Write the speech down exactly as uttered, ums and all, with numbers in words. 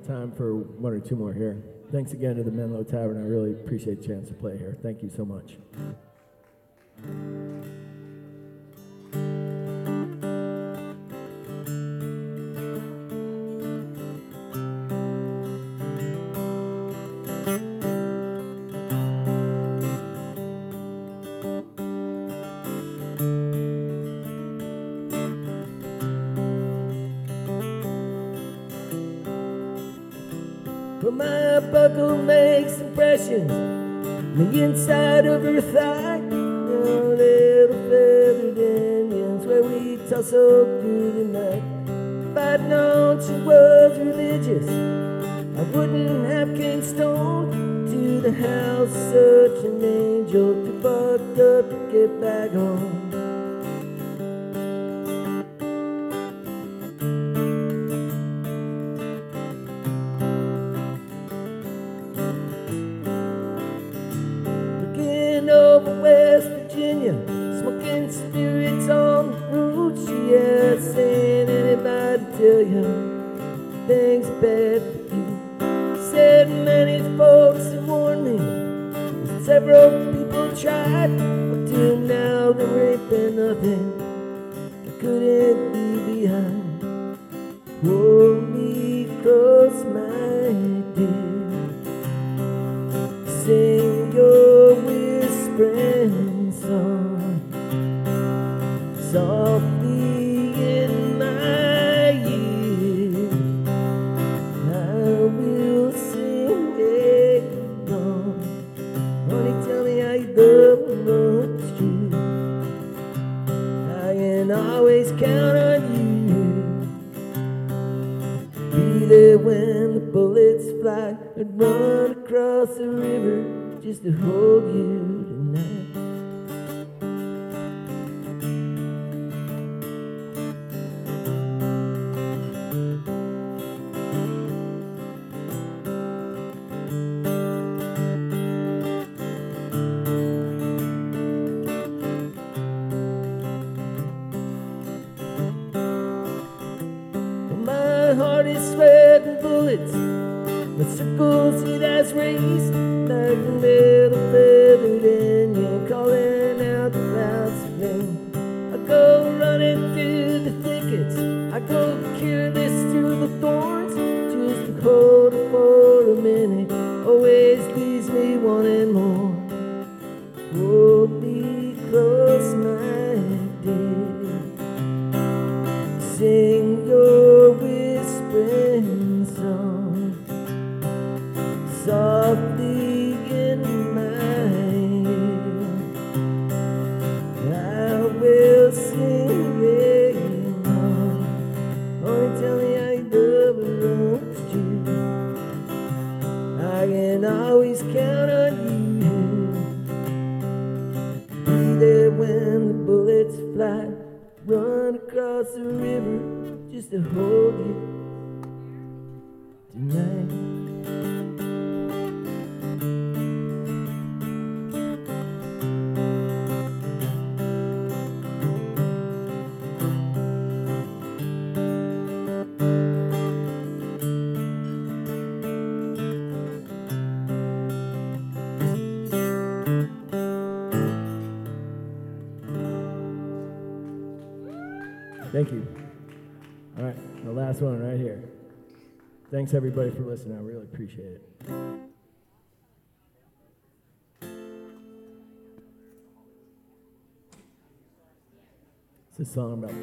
time for one or two more here. Thanks again to the Menlo Tavern. I really appreciate the chance to play here. Thank you so much. Well, my buckle makes impressions on the inside of her thigh. Oh, little feathered Indians where we tussle through the night. If I'd known she was religious, I wouldn't have came stone to the house. Such an angel, too fucked up to get back home. Over West Virginia, smoking spirits on the road. She had saying, anybody tell you things bad for you? Said many folks have warned me, several people tried, but till now there ain't been nothing I couldn't leave behind. Hold me close, my dear, sing your whispering song softly in my ear. I will sing along. Honey, tell me how you love and what's true. I can always count on you. Be there when the bullets fly and run across the river just to hold you tonight. My heart is sweating bullets, the circles it has raised, like a little feathered Indian calling out the clouds of rain. I go running through the thickets, I go careless through the thorns, just to hold her for a minute, always leaves me wanting more. Hold me close, my dear, sing your whispering song softly in my ear. I will sing along. Only tell me how you love and what's true. I can always count on you. Be there when the bullets fly, run across the river just to hold you tonight. Thank you. All right, the last one right here. Thanks everybody for listening. I really appreciate it. It's a song about